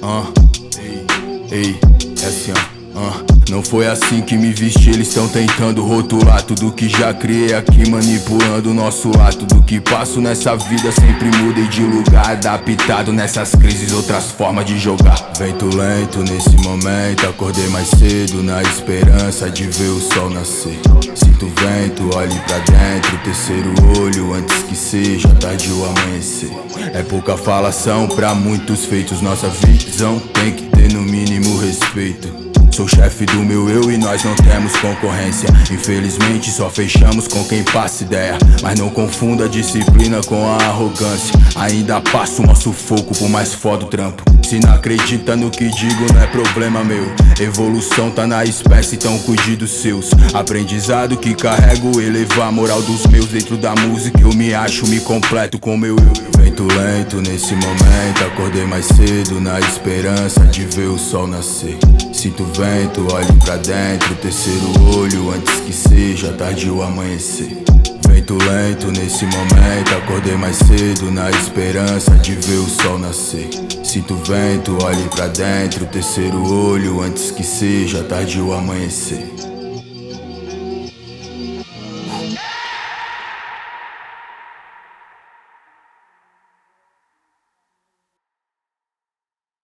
Ei, é assim, não foi assim que me vesti, eles tão tentando rotular tudo que já criei aqui, manipulando o nosso lar. Tudo que passo nessa vida sempre mudei de lugar, adaptado nessas crises, outras formas de jogar. Vento lento nesse momento, acordei mais cedo na esperança de ver o sol nascer. Sinto vento, olhe pra dentro, terceiro olho antes que seja tarde ou amanhecer. É pouca falação pra muitos feitos, nossa visão tem que ter no mínimo respeito. Sou chefe do meu eu e nós não temos concorrência. Infelizmente só fechamos com quem passa ideia. Mas não confunda a disciplina com a arrogância. Ainda passo um sufoco por mais foda o trampo. Se não acredita no que digo não é problema meu. Evolução tá na espécie, então cuide dos seus. Aprendizado que carrego, elevar a moral dos meus. Dentro da música eu me acho, me completo com meu eu. Vento lento nesse momento, acordei mais cedo na esperança de ver o sol nascer. Sinto vento, olhe pra dentro, terceiro olho antes que seja tarde ou amanhecer. Vento lento nesse momento, acordei mais cedo na esperança de ver o sol nascer. Sinto vento, olhe pra dentro, terceiro olho antes que seja tarde ou amanhecer.